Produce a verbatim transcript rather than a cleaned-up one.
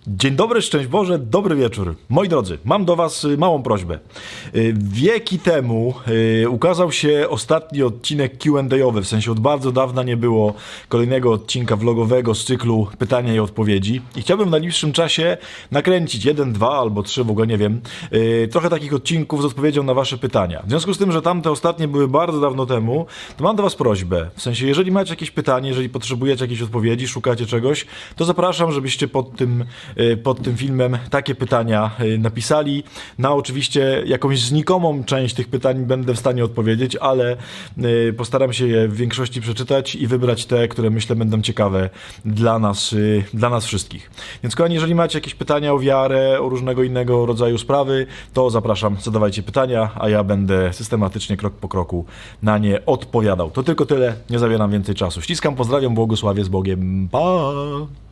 Dzień dobry, szczęść Boże, dobry wieczór. Moi drodzy, mam do was małą prośbę. Wieki temu ukazał się ostatni odcinek Q and A-owy, w sensie od bardzo dawna nie było kolejnego odcinka vlogowego z cyklu pytania i odpowiedzi. I chciałbym w najbliższym czasie nakręcić jeden, dwa albo trzy, w ogóle nie wiem, trochę takich odcinków z odpowiedzią na wasze pytania. W związku z tym, że tamte ostatnie były bardzo dawno temu, to mam do was prośbę. W sensie, jeżeli macie jakieś pytanie, jeżeli potrzebujecie jakiejś odpowiedzi, szukacie czegoś, to zapraszam, żebyście pod tym pod tym filmem takie pytania napisali. Na oczywiście jakąś znikomą część tych pytań będę w stanie odpowiedzieć, ale postaram się je w większości przeczytać i wybrać te, które myślę będą ciekawe dla nas, dla nas wszystkich. Więc kochani, jeżeli macie jakieś pytania o wiarę, o różnego innego rodzaju sprawy, to zapraszam, zadawajcie pytania, a ja będę systematycznie, krok po kroku na nie odpowiadał. To tylko tyle, nie zabieram więcej czasu. Ściskam, pozdrawiam, błogosławię, z Bogiem, pa!